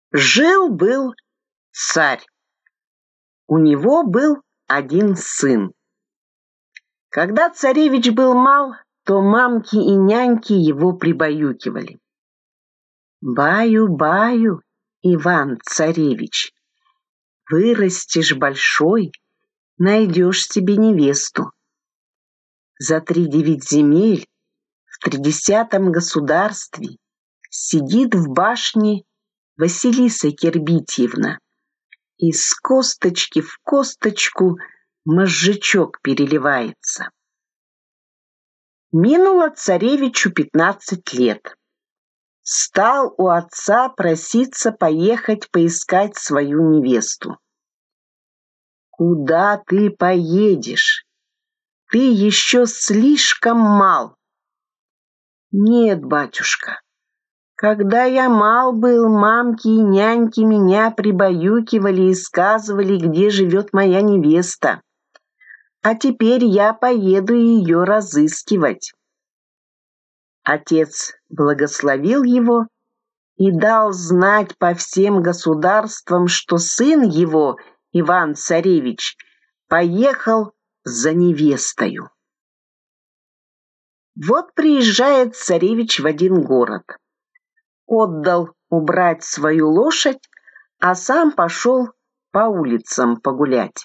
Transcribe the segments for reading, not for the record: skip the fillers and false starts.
Жил-был царь. У него был один сын. Когда царевич был мал, то мамки и няньки его прибаюкивали. Баю-баю, Иван-царевич, вырастешь большой, найдешь себе невесту. За 3-9 земель в 30-м государстве сидит в башне Василиса Кирбитьевна, и с косточки в косточку мозжечок переливается. Минуло царевичу 15 лет. Стал у отца проситься поехать поискать свою невесту. «Куда ты поедешь? Ты еще слишком мал». «Нет, батюшка, когда я мал был, мамки и няньки меня прибаюкивали и сказывали, где живет моя невеста. А теперь я поеду ее разыскивать». Отец благословил его и дал знать по всем государствам, что сын его, Иван-царевич, поехал за невестою. Вот приезжает царевич в один город. Отдал убрать свою лошадь, а сам пошел по улицам погулять.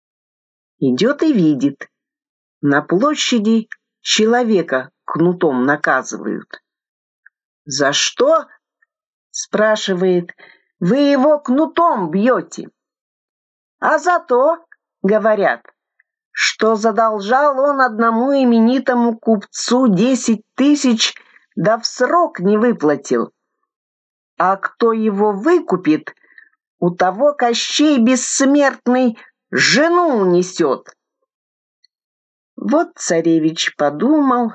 Идет и видит, на площади человека кнутом наказывают. «За что?» — спрашивает. «Вы его кнутом бьете?» «А за то, — говорят, — что задолжал он одному именитому купцу 10 000, да в срок не выплатил. А кто его выкупит, у того Кощей Бессмертный жену унесет». Вот царевич подумал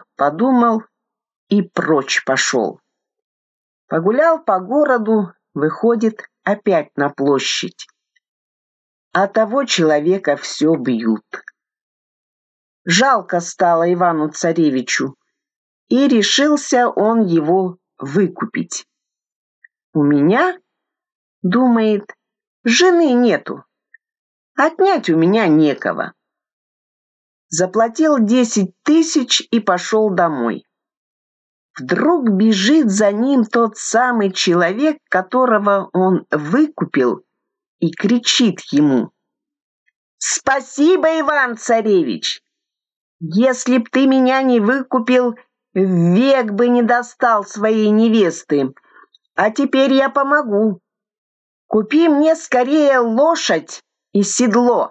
и прочь пошел. Погулял по городу, выходит опять на площадь. А того человека все бьют. Жалко стало Ивану-царевичу, и решился он его выкупить. «У меня, — думает, — жены нету, отнять у меня некого». Заплатил 10 000 и пошел домой. Вдруг бежит за ним тот самый человек, которого он выкупил, и кричит ему: «Спасибо, Иван-царевич! Если б ты меня не выкупил, век бы не достал своей невесты. А теперь я помогу. Купи мне скорее лошадь и седло».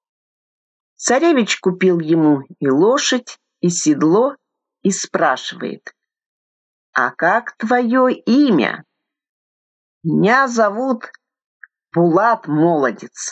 Царевич купил ему и лошадь, и седло, и спрашивает: «А как твое имя?» «Меня зовут Булат-молодец».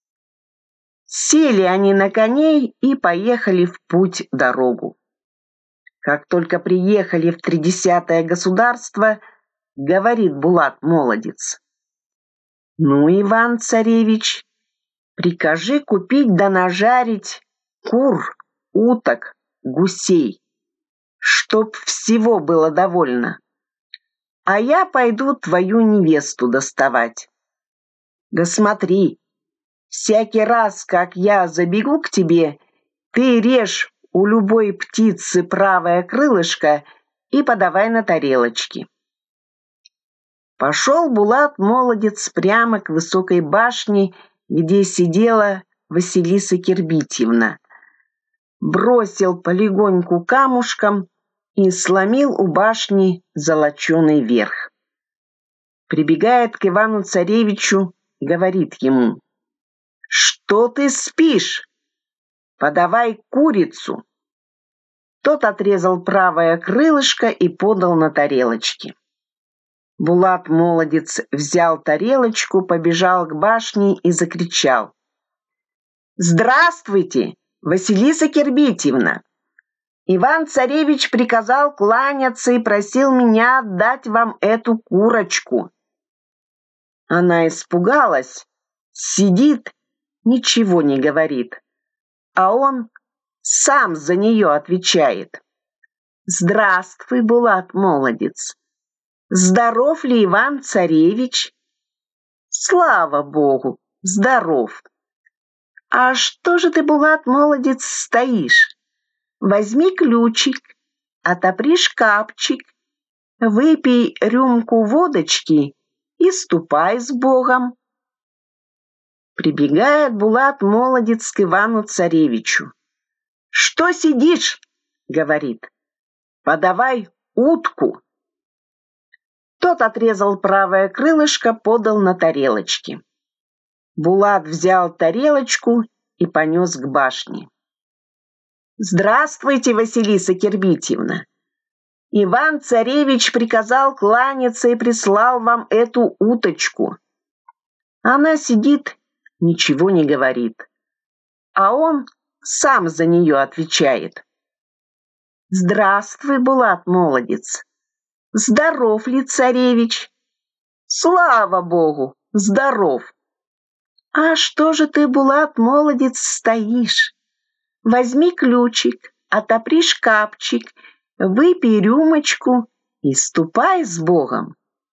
Сели они на коней и поехали в путь-дорогу. Как только приехали в 30-е государство, говорит Булат-молодец: «Ну, Иван-царевич, прикажи купить да нажарить кур, уток, гусей, чтоб всего было довольно. А я пойду твою невесту доставать. Да смотри, всякий раз, как я забегу к тебе, ты режь у любой птицы правое крылышко и подавай на тарелочки». Пошел Булат-молодец прямо к высокой башне, где сидела Василиса Кирбитьевна. Бросил полегоньку камушком и сломил у башни золоченый верх. Прибегает к Ивану-царевичу, говорит ему: «Что ты спишь? Подавай курицу». Тот отрезал правое крылышко и подал на тарелочки. Булат-молодец взял тарелочку, побежал к башне и закричал: «Здравствуйте, Василиса Кирбитьевна! Иван-царевич приказал кланяться и просил меня отдать вам эту курочку». Она испугалась, сидит, ничего не говорит, а он сам за нее отвечает: «Здравствуй, Булат-молодец! Здоров ли Иван-царевич? Слава Богу, здоров. А что же ты, Булат, молодец, стоишь? Возьми ключик, отопри шкафчик, выпей рюмку водочки и ступай с Богом. Прибегает Булат молодец к Ивану-царевичу. «Что сидишь?» — говорит. «Подавай утку». Тот отрезал правое крылышко, подал на тарелочке. Булат взял тарелочку и понес к башне. «Здравствуйте, Василиса Кирбитьевна! Иван-царевич приказал кланяться и прислал вам эту уточку». Она сидит, ничего не говорит, а он сам за нее отвечает. «Здравствуй, Булат молодец! Здоров ли царевич?» «Слава Богу, здоров!» «А что же ты, Булат молодец, стоишь? Возьми ключик, отопри шкафчик, выпей рюмочку и ступай с Богом».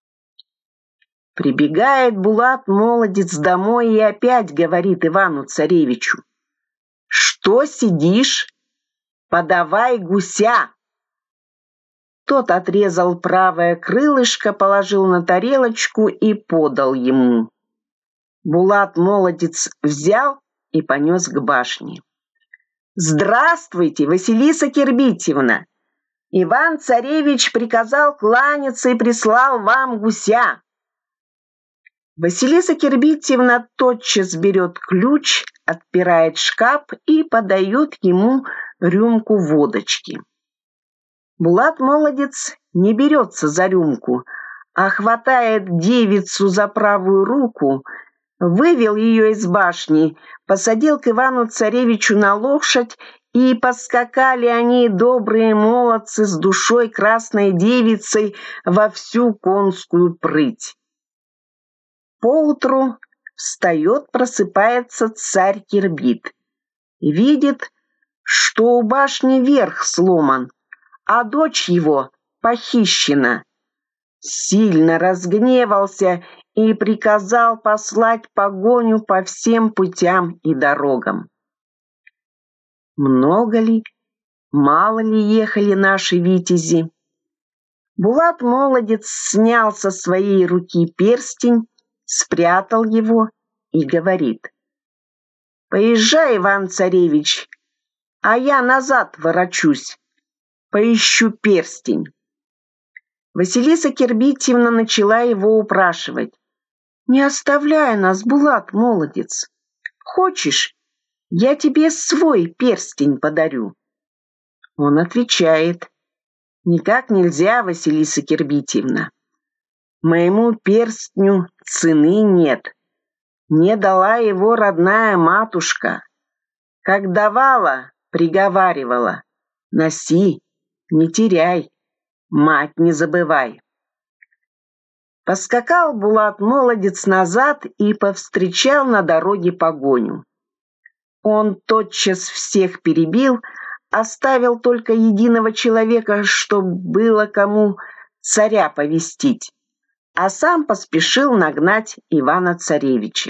Прибегает Булат молодец домой и опять говорит Ивану-царевичу. «Что сидишь? Подавай гуся». Тот отрезал правое крылышко, положил на тарелочку и подал ему. Булат молодец взял и понес к башне. «Здравствуйте, Василиса Кирбитьевна! Иван-царевич приказал кланяться и прислал вам гуся». Василиса Кирбитьевна тотчас берет ключ, отпирает шкаф и подает ему рюмку водочки. Булат молодец не берется за рюмку, а хватает девицу за правую руку, вывел ее из башни, посадил к Ивану-царевичу на лошадь, и поскакали они, добрые молодцы, с душой красной девицей во всю конскую прыть. Поутру встает, просыпается царь Кирбит. Видит, что у башни верх сломан, а дочь его похищена. Сильно разгневался и приказал послать погоню по всем путям и дорогам. Много ли, мало ли ехали наши витязи? Булат молодец снял со своей руки перстень, спрятал его и говорит: «Поезжай, Иван-царевич, а я назад ворочусь, поищу перстень». Василиса Кирбитьевна начала его упрашивать: «Не оставляй нас, Булат молодец. Хочешь, я тебе свой перстень подарю?» Он отвечает: «Никак нельзя, Василиса Кирбитьевна. Моему перстню цены нет. Мне дала его родная матушка. Как давала, приговаривала: носи, не теряй, мать не забывай». Поскакал Булат молодец назад и повстречал на дороге погоню. Он тотчас всех перебил, оставил только единого человека, чтоб было кому царя повестить, а сам поспешил нагнать Ивана-царевича.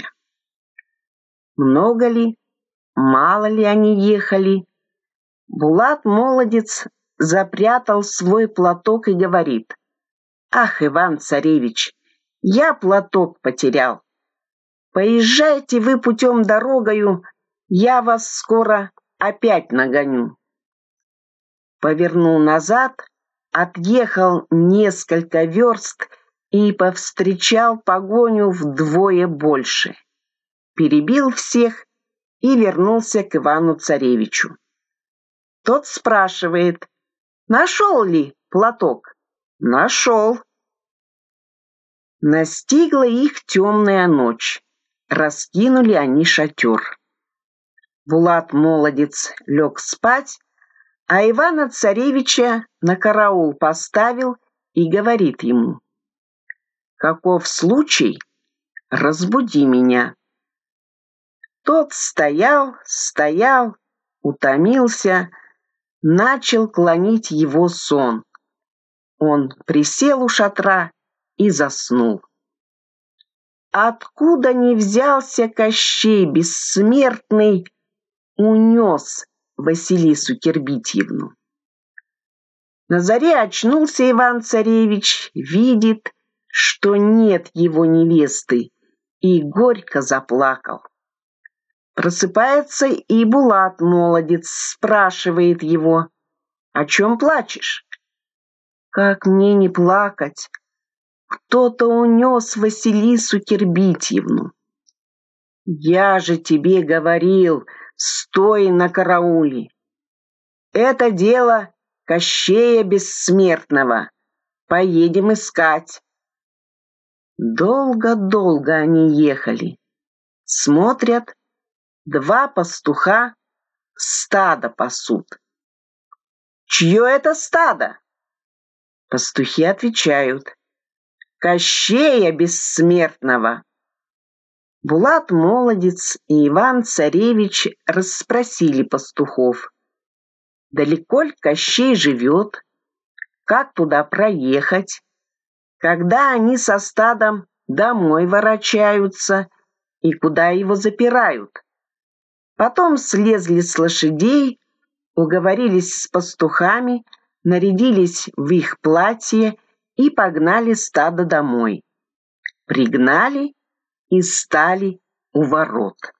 Много ли, мало ли они ехали, Булат молодец запрятал свой платок и говорит: «Ах, Иван-царевич, я платок потерял. Поезжайте вы путем дорогою, я вас скоро опять нагоню». Повернул назад, отъехал несколько верст и повстречал погоню вдвое больше. Перебил всех и вернулся к Ивану-царевичу. Тот спрашивает: «Нашел ли платок?» «Нашел». Настигла их темная ночь. Раскинули они шатер. Булат молодец лег спать, а Ивана-царевича на караул поставил и говорит ему: «Каков случай, разбуди меня». Тот стоял, утомился, начал клонить его сон. Он присел у шатра и заснул. откуда ни взялся Кощей бессмертный, унес Василису Кирбитьевну. На заре очнулся Иван-царевич, видит, что нет его невесты, и горько заплакал. Просыпается и Булат-молодец, спрашивает его: «О чем плачешь?» «Как мне не плакать? Кто-то унес Василису Кирбитьевну». «Я же тебе говорил, стой на карауле. Это дело Кощея Бессмертного. Поедем искать». Долго-долго они ехали. Смотрят, два пастуха стадо пасут. «Чье это стадо?» Пастухи отвечают: «Кощея Бессмертного». Булат-молодец и Иван-царевич расспросили пастухов: далеко ли Кощей живет, как туда проехать, когда они со стадом домой ворочаются и куда его запирают. Потом слезли с лошадей, уговорились с пастухами, нарядились в их платье и погнали стадо домой. Пригнали и стали у ворот.